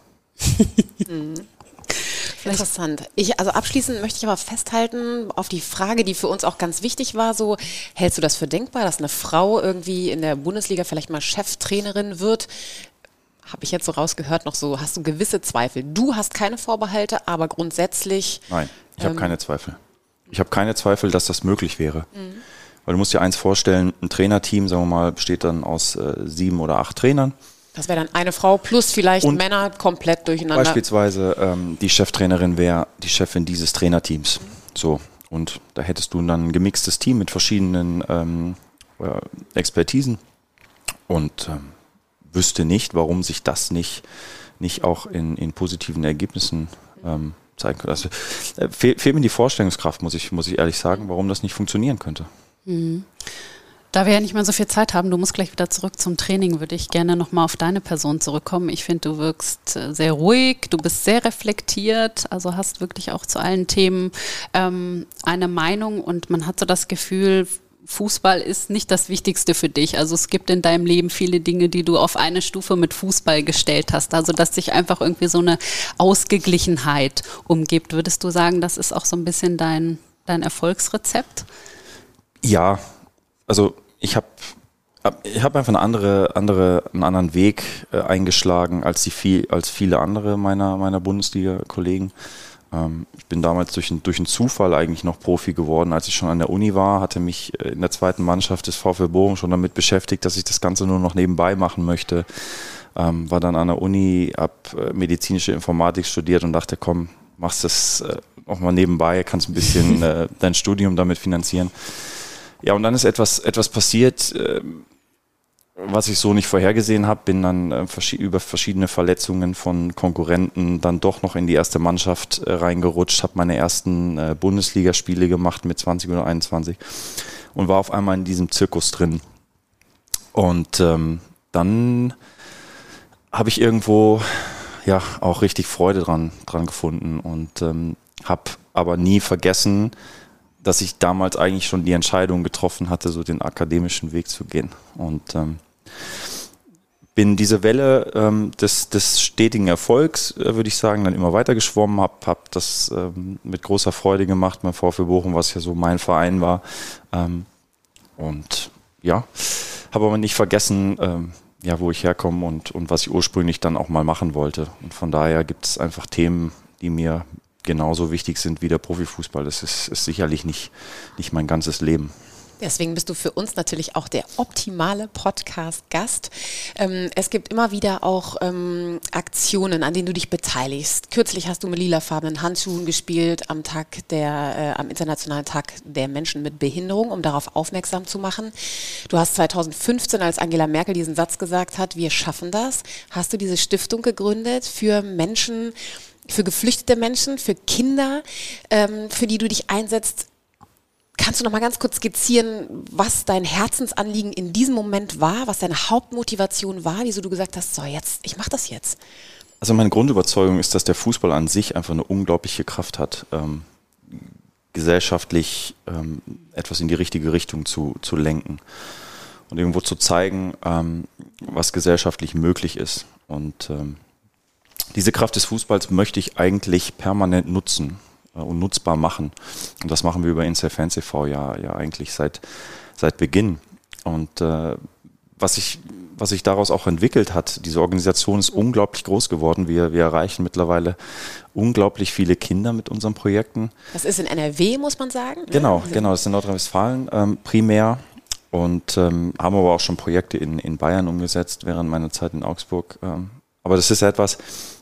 mhm. Interessant. Ich, also abschließend möchte ich aber festhalten auf die Frage, die für uns auch ganz wichtig war, so, hältst du das für denkbar, dass eine Frau irgendwie in der Bundesliga vielleicht mal Cheftrainerin wird? Habe ich jetzt so rausgehört, noch so, hast du gewisse Zweifel? Du hast keine Vorbehalte, aber grundsätzlich... Nein, ich habe ähm, keine Zweifel. Ich habe keine Zweifel, dass das möglich wäre. Mhm. Weil du musst dir eins vorstellen, ein Trainerteam, sagen wir mal, besteht dann aus äh, sieben oder acht Trainern. Das wäre dann eine Frau plus vielleicht und Männer komplett durcheinander. Beispielsweise ähm, die Cheftrainerin wäre die Chefin dieses Trainerteams. Mhm. So, und da hättest du dann ein gemixtes Team mit verschiedenen ähm, äh, Expertisen und ähm, wüsste nicht, warum sich das nicht, nicht auch in, in positiven Ergebnissen ähm, zeigen könnte. Also, äh, fehl, fehlt mir die Vorstellungskraft, muss ich, muss ich ehrlich sagen, warum das nicht funktionieren könnte. Mhm. Da wir ja nicht mehr so viel Zeit haben, du musst gleich wieder zurück zum Training, würde ich gerne nochmal auf deine Person zurückkommen. Ich finde, du wirkst sehr ruhig, du bist sehr reflektiert, also hast wirklich auch zu allen Themen ähm, eine Meinung und man hat so das Gefühl, Fußball ist nicht das Wichtigste für dich. Also es gibt in deinem Leben viele Dinge, die du auf eine Stufe mit Fußball gestellt hast. Also dass sich einfach irgendwie so eine Ausgeglichenheit umgibt. Würdest du sagen, das ist auch so ein bisschen dein, dein Erfolgsrezept? Ja, also ich habe ich hab einfach eine andere, andere, einen anderen Weg äh, eingeschlagen als, die viel, als viele andere meiner, meiner Bundesliga-Kollegen. Ich bin damals durch, ein, durch einen Zufall eigentlich noch Profi geworden. Als ich schon an der Uni war, hatte mich in der zweiten Mannschaft des VfL Bochum schon damit beschäftigt, dass ich das Ganze nur noch nebenbei machen möchte. Ähm, war dann an der Uni, habe medizinische Informatik studiert und dachte, komm, machst das äh, auch mal nebenbei, kannst ein bisschen äh, dein Studium damit finanzieren. Ja, und dann ist etwas, etwas passiert, äh, was ich so nicht vorhergesehen habe, bin dann äh, vers- über verschiedene Verletzungen von Konkurrenten dann doch noch in die erste Mannschaft äh, reingerutscht, habe meine ersten äh, Bundesligaspiele gemacht mit zwanzig oder einundzwanzig und war auf einmal in diesem Zirkus drin. Und ähm, dann habe ich irgendwo ja auch richtig Freude dran, dran gefunden und ähm, habe aber nie vergessen, dass ich damals eigentlich schon die Entscheidung getroffen hatte, so den akademischen Weg zu gehen. Und ähm, bin diese Welle ähm, des, des stetigen Erfolgs, äh, würde ich sagen, dann immer weiter geschwommen, habe hab das ähm, mit großer Freude gemacht, mein VfB Bochum, was ja so mein Verein war. Ähm, und ja, habe aber nicht vergessen, ähm, ja, wo ich herkomme und, und was ich ursprünglich dann auch mal machen wollte. Und von daher gibt es einfach Themen, die mir genauso wichtig sind wie der Profifußball. Das ist, ist sicherlich nicht, nicht mein ganzes Leben. Deswegen bist du für uns natürlich auch der optimale Podcast-Gast. Ähm, es gibt immer wieder auch ähm, Aktionen, an denen du dich beteiligst. Kürzlich hast du mit lilafarbenen Handschuhen gespielt am Tag der, äh, am Internationalen Tag der Menschen mit Behinderung, um darauf aufmerksam zu machen. Du hast zweitausendfünfzehn, als Angela Merkel diesen Satz gesagt hat, wir schaffen das, hast du diese Stiftung gegründet für Menschen, für geflüchtete Menschen, für Kinder, ähm, für die du dich einsetzt. Kannst du noch mal ganz kurz skizzieren, was dein Herzensanliegen in diesem Moment war, was deine Hauptmotivation war, wieso du gesagt hast, so jetzt, ich mache das jetzt? Also meine Grundüberzeugung ist, dass der Fußball an sich einfach eine unglaubliche Kraft hat, ähm, gesellschaftlich ähm, etwas in die richtige Richtung zu, zu lenken und irgendwo zu zeigen, ähm, was gesellschaftlich möglich ist. Und ähm, diese Kraft des Fußballs möchte ich eigentlich permanent nutzen äh, und nutzbar machen. Und das machen wir über Inside Fans e V ja, ja eigentlich seit, seit Beginn. Und äh, was sich was sich daraus auch entwickelt hat, diese Organisation ist unglaublich groß geworden. Wir, wir erreichen mittlerweile unglaublich viele Kinder mit unseren Projekten. Das ist in N R W, muss man sagen. Genau, ne? genau, das ist in Nordrhein-Westfalen ähm, primär. Und ähm, haben aber auch schon Projekte in, in Bayern umgesetzt während meiner Zeit in Augsburg. Ähm, aber das ist ja etwas,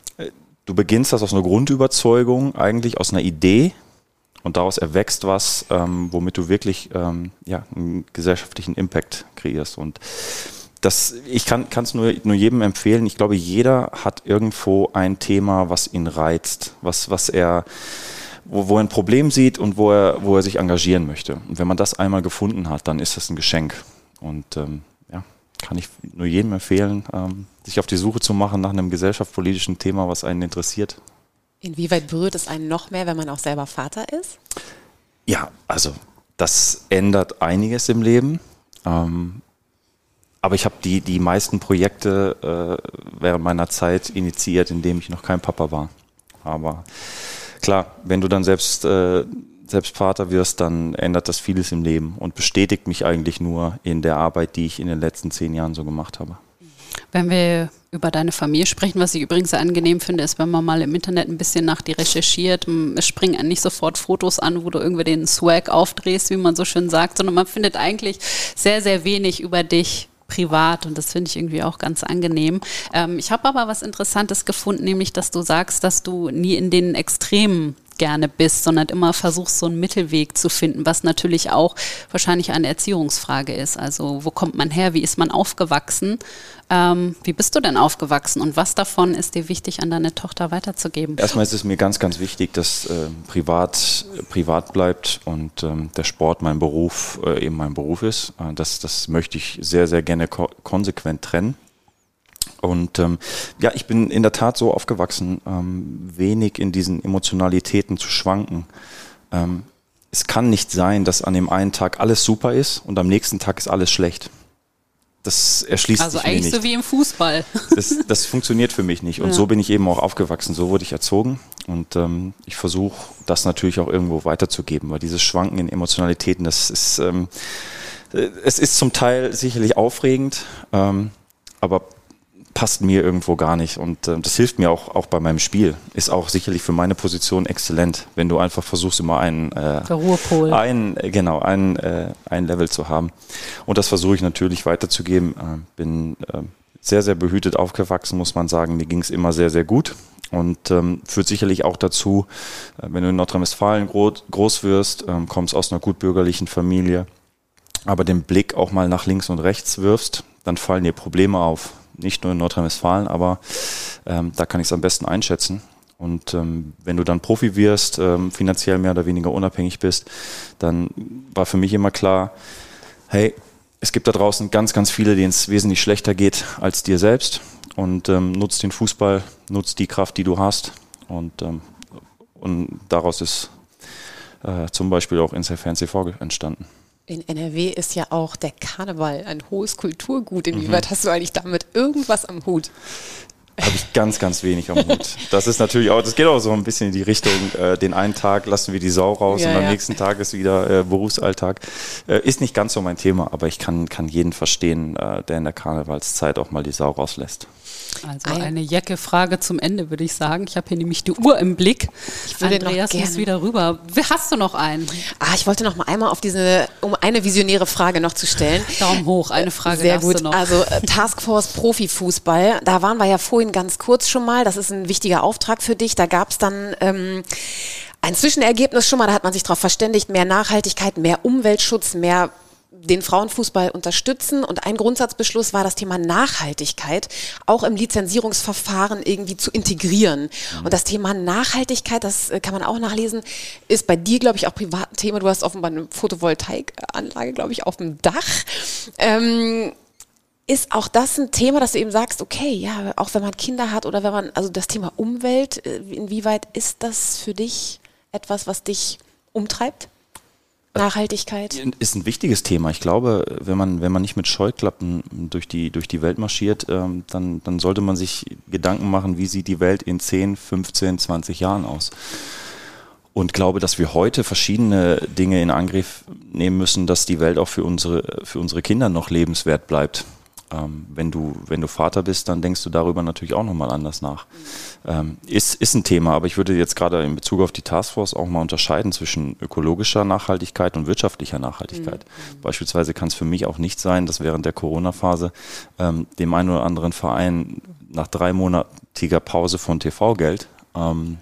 du beginnst das aus einer Grundüberzeugung, eigentlich aus einer Idee und daraus erwächst was, ähm, womit du wirklich ähm, ja, einen gesellschaftlichen Impact kreierst. Und das, ich kann es nur, nur jedem empfehlen. Ich glaube, jeder hat irgendwo ein Thema, was ihn reizt, was, was er, wo, wo er ein Problem sieht und wo er, wo er sich engagieren möchte. Und wenn man das einmal gefunden hat, dann ist das ein Geschenk. Und ähm, ja, kann ich nur jedem empfehlen, ähm, sich auf die Suche zu machen nach einem gesellschaftspolitischen Thema, was einen interessiert. Inwieweit berührt es einen noch mehr, wenn man auch selber Vater ist? Ja, also das ändert einiges im Leben. Ähm, aber ich habe die, die meisten Projekte äh, während meiner Zeit initiiert, indem ich noch kein Papa war. Aber klar, wenn du dann selbst, äh, selbst Vater wirst, dann ändert das vieles im Leben und bestätigt mich eigentlich nur in der Arbeit, die ich in den letzten zehn Jahren so gemacht habe. Wenn wir über deine Familie sprechen, was ich übrigens sehr angenehm finde, ist, wenn man mal im Internet ein bisschen nach dir recherchiert, es springen einem nicht sofort Fotos an, wo du irgendwie den Swag aufdrehst, wie man so schön sagt, sondern man findet eigentlich sehr, sehr wenig über dich privat und das finde ich irgendwie auch ganz angenehm. Ähm, ich habe aber was Interessantes gefunden, nämlich, dass du sagst, dass du nie in den Extremen gerne bist, sondern immer versuchst, so einen Mittelweg zu finden, was natürlich auch wahrscheinlich eine Erziehungsfrage ist. Also wo kommt man her, wie ist man aufgewachsen? Ähm, wie bist du denn aufgewachsen und was davon ist dir wichtig, an deine Tochter weiterzugeben? Erstmal ist es mir ganz, ganz wichtig, dass äh, privat, privat bleibt und ähm, der Sport mein Beruf äh, eben mein Beruf ist. Äh, das, das möchte ich sehr, sehr gerne ko- konsequent trennen. Und ähm, ja, ich bin in der Tat so aufgewachsen, ähm, wenig in diesen Emotionalitäten zu schwanken. Ähm, es kann nicht sein, dass an dem einen Tag alles super ist und am nächsten Tag ist alles schlecht. Das erschließt also sich mir nicht. Also eigentlich so wie im Fußball. Das, das funktioniert für mich nicht. Und ja. So bin ich eben auch aufgewachsen, so wurde ich erzogen. Und ähm, ich versuche das natürlich auch irgendwo weiterzugeben, weil dieses Schwanken in Emotionalitäten, das ist, ähm, es ist zum Teil sicherlich aufregend, ähm, aber passt mir irgendwo gar nicht und äh, das hilft mir auch, auch bei meinem Spiel. Ist auch sicherlich für meine Position exzellent, wenn du einfach versuchst, immer einen, äh, Ruhepol. ein, genau, ein, äh, ein Level zu haben. Und das versuche ich natürlich weiterzugeben. Äh, bin äh, sehr, sehr behütet aufgewachsen, muss man sagen. Mir ging es immer sehr, sehr gut und ähm, führt sicherlich auch dazu, äh, wenn du in Nordrhein-Westfalen groß, groß wirst, äh, kommst aus einer gut bürgerlichen Familie, aber den Blick auch mal nach links und rechts wirfst, dann fallen dir Probleme auf. Nicht nur in Nordrhein-Westfalen, aber ähm, da kann ich es am besten einschätzen. Und ähm, wenn du dann Profi wirst, ähm, finanziell mehr oder weniger unabhängig bist, dann war für mich immer klar, hey, es gibt da draußen ganz, ganz viele, denen es wesentlich schlechter geht als dir selbst. Und ähm, nutzt den Fußball, nutzt die Kraft, die du hast. Und, ähm, und daraus ist äh, zum Beispiel auch Inside-Fans e V entstanden. In N R W ist ja auch der Karneval ein hohes Kulturgut. Inwieweit mhm. hast du eigentlich damit irgendwas am Hut? Habe ich ganz, ganz wenig am Hut. Das ist natürlich auch, das geht auch so ein bisschen in die Richtung, äh, den einen Tag lassen wir die Sau raus ja, und am ja. nächsten Tag ist wieder äh, Berufsalltag. Äh, ist nicht ganz so mein Thema, aber ich kann, kann jeden verstehen, äh, der in der Karnevalszeit auch mal die Sau rauslässt. Also eine Jacke-Frage zum Ende, würde ich sagen. Ich habe hier nämlich die Uhr im Blick. Ich würde Andreas muss wieder rüber. Hast du noch einen? Ah, ich wollte noch mal einmal auf diese, um eine visionäre Frage noch zu stellen. Daumen hoch, eine Frage Sehr gut. Du noch. Also Taskforce Profifußball, da waren wir ja vorhin ganz kurz schon mal. Das ist ein wichtiger Auftrag für dich. Da gab es dann ähm, ein Zwischenergebnis schon mal. Da hat man sich darauf verständigt, mehr Nachhaltigkeit, mehr Umweltschutz, mehr den Frauenfußball unterstützen, und ein Grundsatzbeschluss war, das Thema Nachhaltigkeit auch im Lizenzierungsverfahren irgendwie zu integrieren. Mhm. Und das Thema Nachhaltigkeit, das kann man auch nachlesen, ist bei dir, glaube ich, auch privat ein Thema. Du hast offenbar eine Photovoltaikanlage, glaube ich, auf dem Dach. Ähm, ist auch das ein Thema, dass du eben sagst, okay, ja, auch wenn man Kinder hat oder wenn man, also das Thema Umwelt, inwieweit ist das für dich etwas, was dich umtreibt? Nachhaltigkeit? Ist ein wichtiges Thema. Ich glaube, wenn man, wenn man nicht mit Scheuklappen durch die, durch die Welt marschiert, ähm, dann, dann sollte man sich Gedanken machen, wie sieht die Welt in zehn, fünfzehn, zwanzig Jahren aus. Und glaube, dass wir heute verschiedene Dinge in Angriff nehmen müssen, dass die Welt auch für unsere, für unsere Kinder noch lebenswert bleibt. Ähm, wenn du, wenn du Vater bist, dann denkst du darüber natürlich auch nochmal anders nach. Ähm, ist, ist ein Thema, aber ich würde jetzt gerade in Bezug auf die Taskforce auch mal unterscheiden zwischen ökologischer Nachhaltigkeit und wirtschaftlicher Nachhaltigkeit. Mhm. Beispielsweise kann es für mich auch nicht sein, dass während der Corona-Phase ähm, dem einen oder anderen Verein nach dreimonatiger Pause von T V-Geld ähm,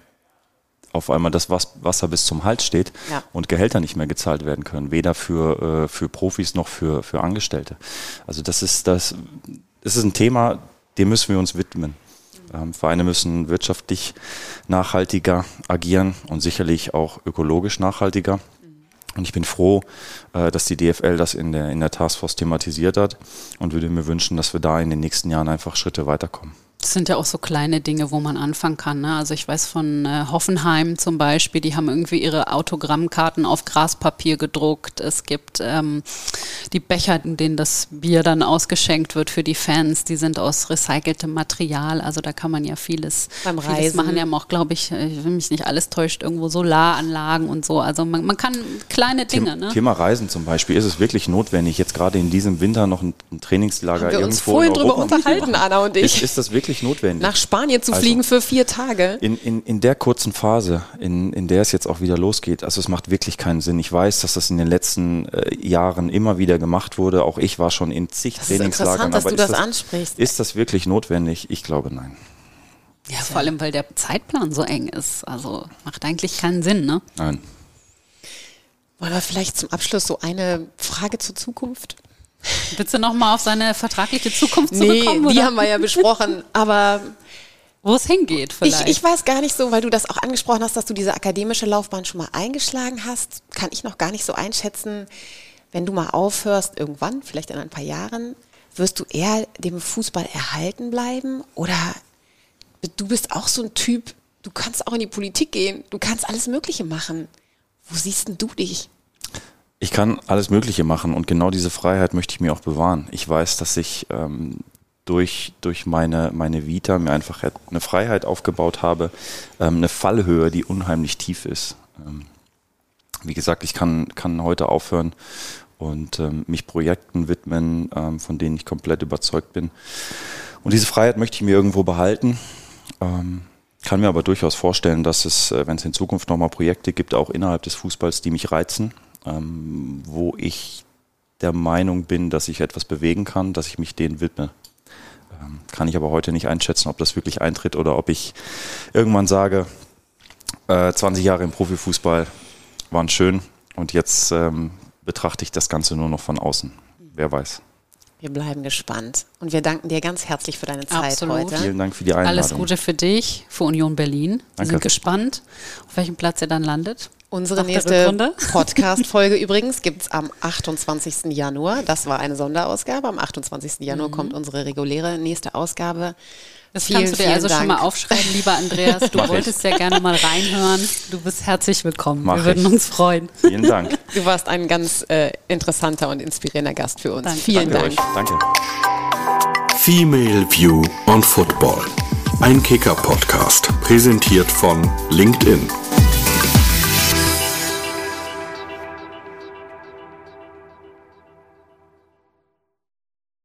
auf einmal das Wasser bis zum Hals steht ja. und Gehälter nicht mehr gezahlt werden können, weder für, äh, für Profis noch für, für Angestellte. Also das ist, das, das ist ein Thema, dem müssen wir uns widmen. Ähm, Vereine müssen wirtschaftlich nachhaltiger agieren und sicherlich auch ökologisch nachhaltiger. Und ich bin froh, äh, dass die D F L das in der, in der Taskforce thematisiert hat und würde mir wünschen, dass wir da in den nächsten Jahren einfach Schritte weiterkommen. Das sind ja auch so kleine Dinge, wo man anfangen kann. Ne? Also ich weiß von äh, Hoffenheim zum Beispiel, die haben irgendwie ihre Autogrammkarten auf Graspapier gedruckt. Es gibt ähm, die Becher, in denen das Bier dann ausgeschenkt wird für die Fans, die sind aus recyceltem Material. Also da kann man ja vieles, beim vieles Reisen machen. Ja auch, glaube ich, ich will mich nicht alles täuscht, irgendwo Solaranlagen und so. Also man, man kann kleine Dinge. Thema, ne? Thema Reisen zum Beispiel. Ist es wirklich notwendig, jetzt gerade in diesem Winter noch ein, ein Trainingslager haben wir irgendwo uns vorhin in Europa drüber unterhalten, Anna und ich. Ist, ist das wirklich notwendig? Nach Spanien zu fliegen also, für vier Tage? In, in, in der kurzen Phase, in, in der es jetzt auch wieder losgeht, also es macht wirklich keinen Sinn. Ich weiß, dass das in den letzten äh, Jahren immer wieder gemacht wurde. Auch ich war schon in zig das Trainingslagern. Ist interessant, dass aber du das, das ansprichst. Ist das wirklich notwendig? Ich glaube, nein. Ja, vor allem, weil der Zeitplan so eng ist. Also macht eigentlich keinen Sinn, ne? Nein. Wollen wir vielleicht zum Abschluss so eine Frage zur Zukunft? Willst du nochmal auf seine vertragliche Zukunft zurückkommen? Nee, die oder? haben wir ja besprochen, aber wo es hingeht vielleicht. Ich, ich weiß gar nicht so, weil du das auch angesprochen hast, dass du diese akademische Laufbahn schon mal eingeschlagen hast, kann ich noch gar nicht so einschätzen. Wenn du mal aufhörst, irgendwann, vielleicht in ein paar Jahren, wirst du eher dem Fußball erhalten bleiben? Oder du bist auch so ein Typ, du kannst auch in die Politik gehen, du kannst alles Mögliche machen. Wo siehst denn du dich? Ich kann alles Mögliche machen und genau diese Freiheit möchte ich mir auch bewahren. Ich weiß, dass ich ähm, durch, durch meine, meine Vita mir einfach eine Freiheit aufgebaut habe, ähm, eine Fallhöhe, die unheimlich tief ist. Ähm, wie gesagt, ich kann, kann heute aufhören und ähm, mich Projekten widmen, ähm, von denen ich komplett überzeugt bin. Und diese Freiheit möchte ich mir irgendwo behalten. Ähm, kann mir aber durchaus vorstellen, dass es, wenn es in Zukunft nochmal Projekte gibt, auch innerhalb des Fußballs, die mich reizen. Ähm, wo ich der Meinung bin, dass ich etwas bewegen kann, dass ich mich denen widme. Ähm, kann ich aber heute nicht einschätzen, ob das wirklich eintritt oder ob ich irgendwann sage, äh, zwanzig Jahre im Profifußball waren schön und jetzt ähm, betrachte ich das Ganze nur noch von außen. Wer weiß. Wir bleiben gespannt. Und wir danken dir ganz herzlich für deine Zeit Absolut. heute. Vielen Dank für die Einladung. Alles Gute für dich, für Union Berlin. Wir Danke. sind gespannt, auf welchem Platz ihr dann landet. Unsere Nach der nächste Rückrunde. Podcast-Folge übrigens gibt es am achtundzwanzigsten Januar. Das war eine Sonderausgabe. Am achtundzwanzigsten Januar Mhm. kommt unsere reguläre nächste Ausgabe. Das vielen, kannst du dir vielen also Dank. schon mal aufschreiben, lieber Andreas. Du Mach ich. wolltest ja gerne mal reinhören. Du bist herzlich willkommen. Mach Wir würden ich. uns freuen. Vielen Dank. Du warst ein ganz äh, interessanter und inspirierender Gast für uns. Danke. Vielen Danke Dank. euch. Danke. Female View on Football. Ein Kicker-Podcast, präsentiert von LinkedIn.